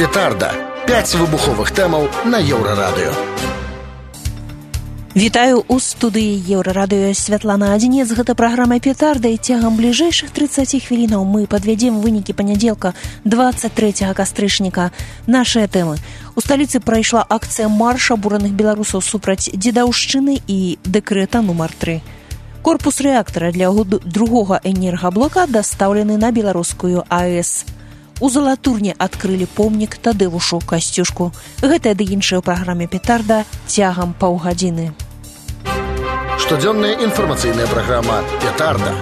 Петарда. 5 выбуховых тэмаў на Еўрарадыё. Вітаю ў студыі Еўрарадыё. Святлана Адзінец. Гэта праграма «Петарда», і цягам бліжэйшых 30 хвілінаў мы падвядзем вынікі панядзелка 23 кастрычніка. Нашыя тэмы. У сталіцы прайшла акцыя марш абураных беларусаў супраць дзедаўшчыны і дэкрэта нумар 3. Корпус рэактара для другога энергаблока дастаўлены на беларускую АЭС. У Залатурні адкрылі помнік Тадеушу Касцюшку. Гэтае ды іншае ў праграме «Петарда» цягам паўгадзіны. Штодзённая інфармацыйная праграма «Петарда».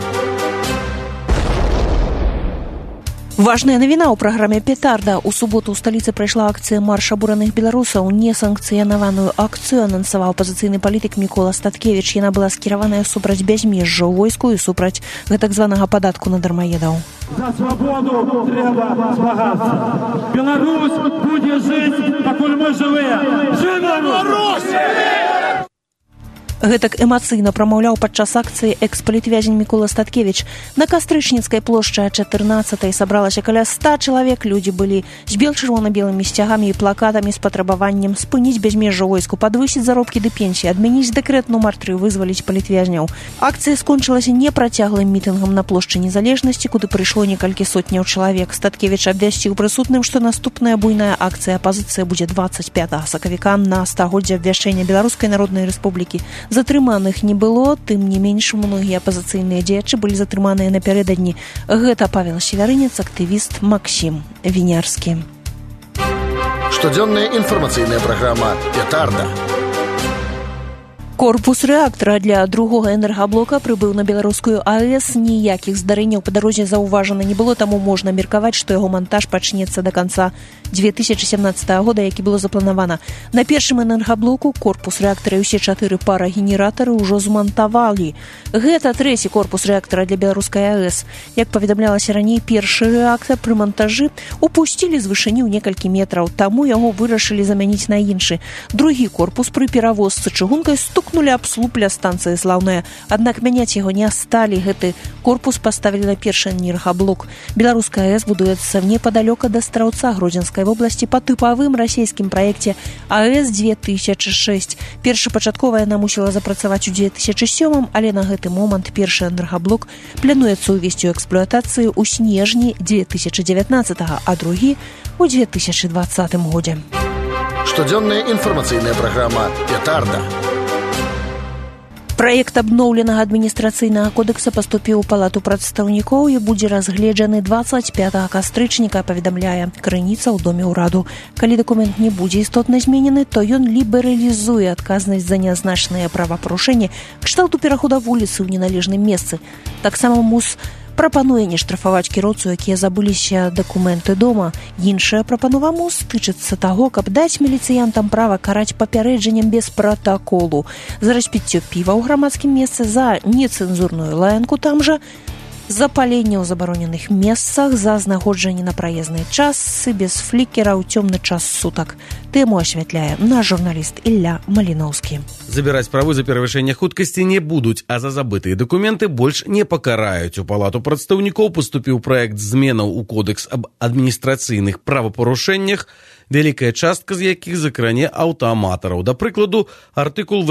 Важная навіна ў праграме «Петарда». У суботу ў сталіцы прайшла акцыя марш абураных беларусаў. Несанкцыянаваную акцыю анансаваў апазіцыйны палітык Мікола Статкевіч. Яна была скіраваная супраць бязмежжа ў войску і супраць гэтак званага падатку на дармаедаў. За свободу трэба змагацца. Беларусь будзе жыць, пакуль мы жывыя. Жыва Беларусь! Гэтак эмацыйна прамаўляў падчас акцыі экс-палітвязень Мікола Статкевіч. На Кастрычніцкай плошчы 14-й сабралася каля 100 чалавек. Людзі былі з бел-чырвона-белымі сцягамі і плакатамі з патрабаваннем спыніць бязмежжа войску, падвысіць заробкі ды пенсіі, адмяніць дэкрэт нумар 3, вызваліць палітвязняў. Акцыя скончылася непрацяглым мітынгам на плошчы Незалежнасці, куды прыйшло некалькі сотняў чалавек. Статкевіч абвясціў прысутным, што наступная буйная акцыя апазіцыя будзе 25 сакавіка на стагоддзе абвяшчэння Беларускай Народнай Рэспублікі. Затрыманых не было, тым не менш многія апазіцыйныя дзеячы былі затрыманыя напярэдадні. Гэта Павел Севярынец, актывіст Максім Вінярскі. Штодзённая інфармацыйная праграма «Петарда». Корпус рэактара для другога энергаблока прыбыў на беларускую АЭС. Ніякіх здарэнняў па дарозе заўважана не было, таму можна меркаваць, што яго мантаж пачнецца да канца 2017 года, які было запланавана. На першым энергаблоку корпус рэактара і ўсе 4 парагенератары ўжо змантавалі. Гэта трэці корпус рэактара для беларускай АЭС. Як паведамлялася раней, першы рэактар пры мантажы упусцілі з вышыні ў некалькі метраў, таму яго вырашылі замяніць на іншы. Другі корпус пры перавозцы чыгункай стукнулі аб слуп ля станцыі Слаўная. Аднак мяняць яго не сталі. Гэты корпус паставілі на першы энергаблок. Беларуская АЭС будуецца непадалёка да Страўца Гродзенскай вобласці па тыпавым расійскім праекце АЭС-2006. Першапачаткова яна мусіла запрацаваць у 2007, але на гэты момант першы энергаблок плануецца ўвесці ў эксплуатацыю ў снежні 2019, а другі ў 2020 годзе. Штодзённая інфармацыйная праграма «Петарда». Праект абноўленага адміністрацыйнага кодекса паступіў у палату прадстаўнікоў і будзе разгледжаны 25 кастрычніка, паведамляе крыніца ў доме ўраду. Калі дакумент не будзе істотна зменены, то ён лібералізуе адказнасць за нязначныя правапарушэнні кшталту перахода вуліцы ў неналежным месцы. Таксама МУС прапануе не штрафаваць кіроўцу, якія забыліся дакументы дома. Іншая прапанова МУС тычыцца таго, каб даць міліцыянтам права караць папярэджаннем без пратаколу за распіццё піва ў грамадскім месцы, за нецэнзурную лаянку там жа, за паленне ў забароненых месцах, за знаходжанне на праезны час і без флікера ў цёмны час сутак. Тэму асвятляе наш журналіст Ілля Маліноўскі. Забіраць правы за перавышэнне хуткасці не будуць, а за забытыя дакументы больш не пакараюць. У палату прадстаўнікоў паступіў праект зменаў у кодекс аб адміністрацыйных правапарушэннях, вялікая частка з якіх закране аўтааматараў. Да прыкладу, артыкул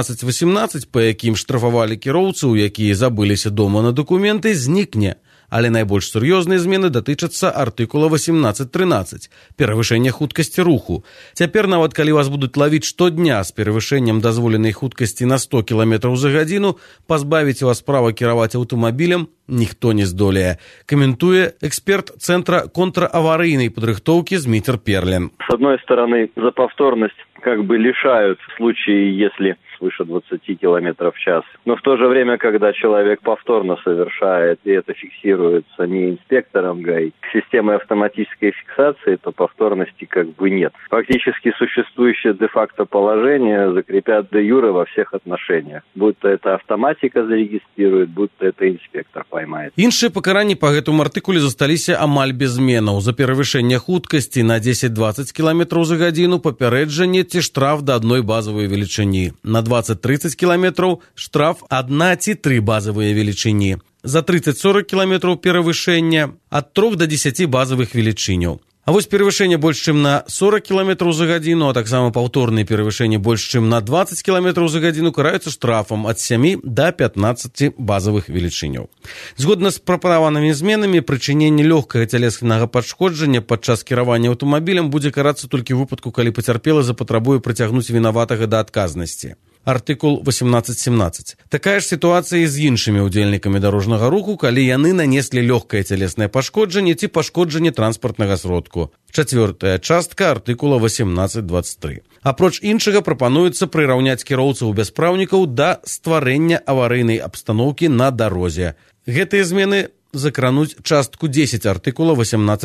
18.18, па якім штрафавалі кіроўцаў, якія забыліся дома на дакументы, знікне. Але найбольш сур'ёзныя змены датычацца артыкула 18.13 – перавышэння хуткасці руху. Цяпер нават калі вас будуць лавіць штодня з перавышэннем дазволенай хуткасці на 100 км за гадзіну, пазбавіць вас права кіраваць аўтамабілем ніхто не здолее. Каментуе эксперт Центра контраварыйнай падрыхтоўкі Зміцер Перлін. С одной стороны, за повторность как бы лишают в случае, если свыше 20 км в час. Но в то же время, когда человек повторно совершает, и это фиксируется не инспектором ГАИ, системой автоматической фиксации, то повторности как бы нет. Фактически существующее де-факто положение закрепят де-юре во всех отношениях. Будь то это автоматика зарегистрирует, будь то это инспектор поймает. Іншыя пакаранні па гэтым артыкуле засталіся амаль без зменаў. За перавышэнне хуткасці на 10-20 км за гадзіну папярэджанне ці штраф да адной базавай велічыні. На 20-30 км штраф 1 ці 3 базавыя велічыні. За 30-40 км перавышэння ад 3 до 10 базавых велічыняў. А вось перавышэнне больш чым на 40 км за гадзіну, а таксама паўторныя перавышэнні больш чым на 20 км за гадзіну караюцца штрафам ад 7 да 15 базавых велічыняў. Згодна з прапанаванымі зменамі, прычыненне лёгкага цялеснага пашкоджання падчас кіравання аўтамабілем будзе карацца толькі ў выпадку, калі пацярпелы запатрабуе прыцягнуць вінаватага да адказнасці. Артыкул 18.17. Такая ж сітуацыя з іншымі ўдзельнікамі дарожнага руху, калі яны нанеслі лёгкае цялеснае пашкоджанне ці пашкоджанне транспартнага сродку. 4-я частка артыкула 18.23. Апроч іншага прапануецца прыраўняць кіроўцаў бяспраўнікаў да стварэння аварыйнай абстаноўкі на дарозе. Гэтыя змены закрануць частку 10 артыкула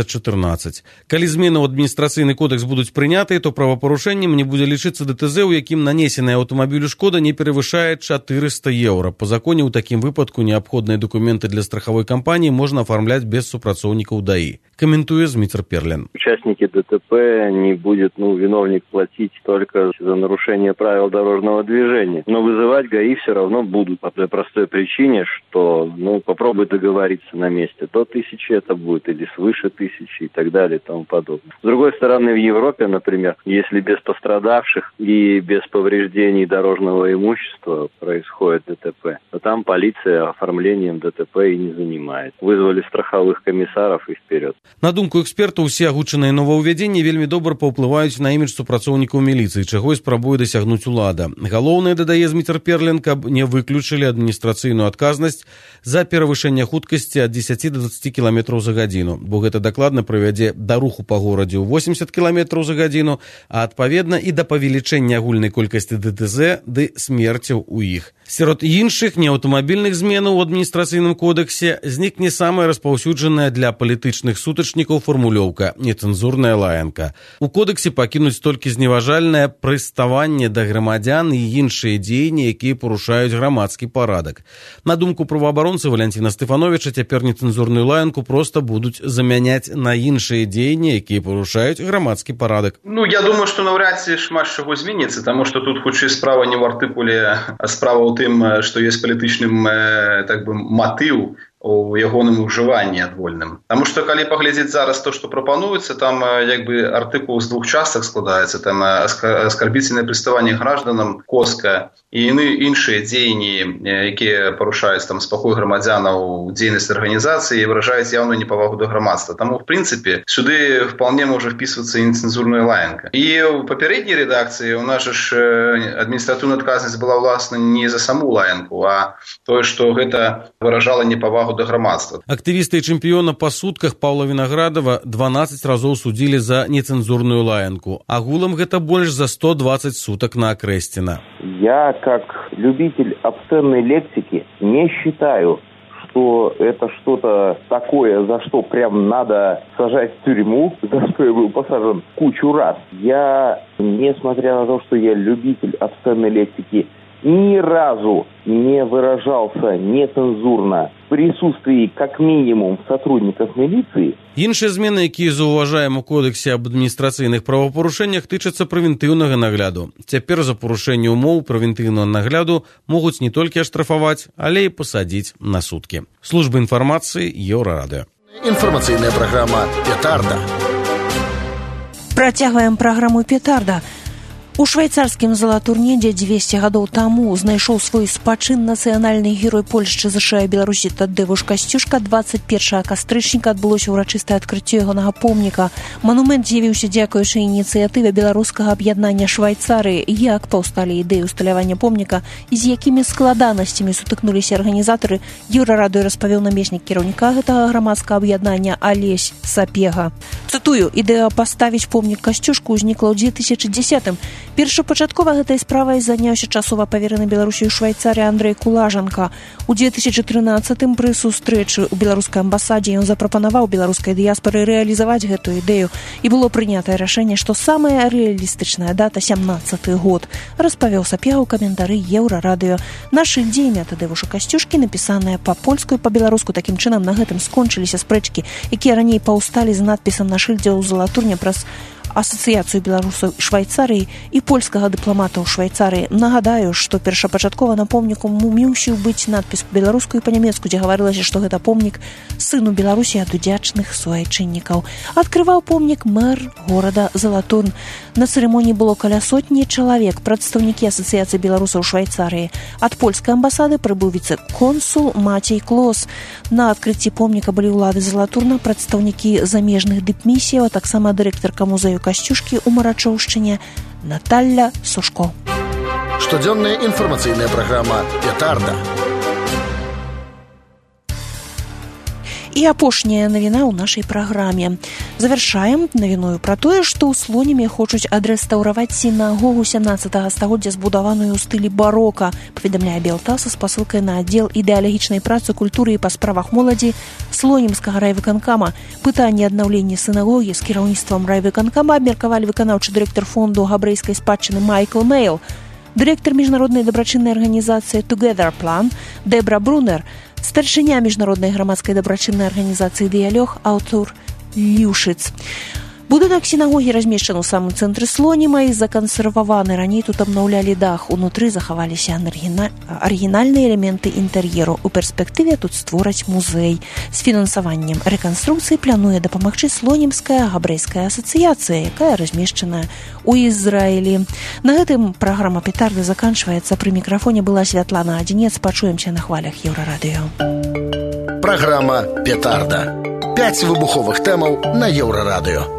18.14. Калі змены ў адміністрацыйны кодекс будуць прынятыя, то правапарушэннем не будзе лічыцца ДТЗ, у якім нанесеная аўтамабілю шкода не перавышае 400 еўра. По законе ў такім выпадку неабходныя документы для страхавой кампаніі можна афармляць без супрацоўнікаў ДАИ. Комментует Дмитрий Перлин. Участники ДТП не будет, виновник платить только за нарушение правил дорожного движения. Но вызывать ГАИ все равно будут по той простой причине, что, попробуй договориться на месте. До 1000 это будет, или свыше 1000 и так далее и тому подобное. С другой стороны, в Европе, например, если без пострадавших и без повреждений дорожного имущества происходит ДТП, то там полиция оформлением ДТП и не занимается. Вызвали страховых комиссаров и вперед. На думку экспертаў, усе агучаныя новаўвядзенні вельмі добра паўплываюць на імідж супрацоўнікаў міліцыі, чаго і спрабуе дасягнуць улада. Галоўнае, дадае Дмітрий Перлин, каб не выключылі адміністрацыйную адказнасць за перавышэнне хуткасці ад 10 до 20 км за гадзіну, бо гэта дакладна прывядзе да руху па горадзе ў 80 км за гадзіну, а адпаведна і да павелічэння агульнай колькасці ДТЗ ды смерцяў у іх. Сярод іншых неаўтамабільных зменаў у адміністрацыйным кодексе знікне самая распаўсюджаная для палітычных сутачнікаў фармулёўка «нецэнзурная лаянка». У кодексе пакінуць толькі зневажальнае прыставанне да грамадзян і іншыя дзеянні, якія парушаюць грамадскі парадак. На думку праваабаронцы Валянціна Стефановича, цяпер нецэнзурную лаянку проста будуць замяняць на іншыя дзеянні, якія парушаюць грамадскі парадак. Я думаю, што наўрад ці шмат чаго зменіцца, таму што тут хутчэй справа не ў артыкуле, а справа ў тым, што ёсць палітычны матыў у ягоным ужыванні адвольным. Таму што калі паглядзець зараз то, што прапануецца, там артыкул з двух частак складаецца, там аскарбіцельнае прыставанне гражданам, коска і іншыя дзеянні, якія парушаюць спакой грамадзянаў, дзейнасць арганізацыі і выражаюць яўную непавагу да грамадства. Таму, в прынцыпе, сюды вполне можа впісвацца і нецэнзурная лаянка. І ў папярэдняй рэдакцыі у нас адміністратыўная адказнасць была, власна, не за саму лаянку, а тое, што гэта выражала непавагу да грамадства. Актывісты і чэмпіёна па сутках Паўла Вінаградава 12 разоў судзілі за нецэнзурную лаянку. Агулам гэта больш за 120 суток на Акрэсціна. Я, как любитель обсценной лексики, не считаю, что это что-то такое, за что прям надо сажать в тюрьму, за что я был посажен кучу раз. Я, несмотря на то, что я любитель обсценной лексики, ни разу не выражался нецензурно в присутствии как минимум сотрудников милиции. Іншыя змены, якія заўважаем у кодексе аб адміністрацыйных правапарушэннях, тычацца прэвентыўнага нагляду. Цяпер за парушэнне умоў прэвентыўнага нагляду могуць не толькі аштрафаваць, але і пасадзіць на суткі. Служба інфармацыі Еўрарадыё. Інфармацыйная праграма «Петарда». Працягваем праграму «Петарда». У швейцарскім Залатурні, дзе 200 гадоў таму знайшоў свой спачын нацыянальны герой Польшчы ЗША Беларусі Таддэвуш Касцюшка, 21 кастрычніка адбылося ўрачыстае адкрыццё ягонага помніка. Манумент з'явіўся дзякуючы ініцыятыве беларускага аб'яднання Швайцарыі. Як паўсталі ідэі усталявання помніка і з якімі складанасцямі сутыкнуліся арганізатары, Еўрарадыё распавёў намеснік кіраўніка гэтага грамадскага аб'яднання Алесь Сапега. Цытую, ідэя паставіць помнік Касцюшку ўзнікла ў 2010-м. Першапачаткова гэтай справай заняўся часова павераны Беларусі ў Швайцарыі Андрэй Кулажанка. У 2013-м пры сустрэчы ў беларускай амбасадзе ён запрапанаваў беларускай дыяспары рэалізаваць гэтую ідэю, і было прынятае рашэнне, што самая рэалістычная дата 17-й год, распавёў Сапега ў каментары Еўрарадыё. На шыльдзе імя Таддэвуша Касцюшкі напісанае па-польску і па-беларуску. Такім чынам на гэтым скончыліся спрэчкі, якія раней паўсталі з надпісам на шыльдзе ў Залатурні праз асацыяцыю беларусаў Швайцарыі і польскага дыпламата ў Швайцарыі. Нагадаю, што першапачаткова на помніку мусіў быць надпіс па-беларуску і па-нямецку, дзе гаварылася, што гэта помнік сыну Беларусі ад удзячных суайчыннікаў. Адкрываў помнік мэр горада Залатурн. На цырымоніі было каля сотні чалавек, прадстаўнікі асацыяцыі беларусаў Швайцарыі. Ад польскай амбасады прыбыў віцэ-консул Мацей Клос. На адкрыцці помніка былі ўлады Залатурна, прадстаўнікі замежных дыпмісіяў, а таксама дырэктарка музею Касцюшкі ў Марачоўшчыне Наталля Сушко. Штодзённая інфармацыйная праграма «Петарда». І апошняя навіна ў нашай праграме. Завяршаем навіною пра тое, што ў Слоніме хочуць адрэстаўраваць сінагогу 17 стагоддзя, збудаваную ў стылі барока, паведамляе Белтас з пасылкай на аддзел ідэалагічнай працы, культуры і па справах моладзі Слонімскага райвыканкама. Пытанне аднаўлення сінагогі з кіраўніцтвам райвыканкама абмеркавалі выканаўчы дырэктар фонду габрэйскай спадчыны Майкл Мейл, дырэктар міжнароднай дабрачыннай арганізацыі Together Plan Дэбра Брунер, старшыня міжнароднай грамадскай дабрачыннай арганізацыі «Дыялог» Аўтур Люшыц. Будынак сінагогі размешчаны ў самым цэнтры Слоніма і закансерваваны. Раней тут абнаўлялі дах. Унутры захаваліся арыгінальныя элементы інтэр'еру. У перспектыве тут створаць музей. З фінансаваннем рэканструкцыі плануе дапамагчы Слонімская габрэйская асацыяцыя, якая размешчаная ў Ізраілі. На гэтым праграма «Петарда» заканчваецца. Пры мікрафоне была Святлана Адзінец. Пачуемся на хвалях Еўрарадыё. Праграма «Петарда». 5 выбуховых тэмаў на Еўрарадыё.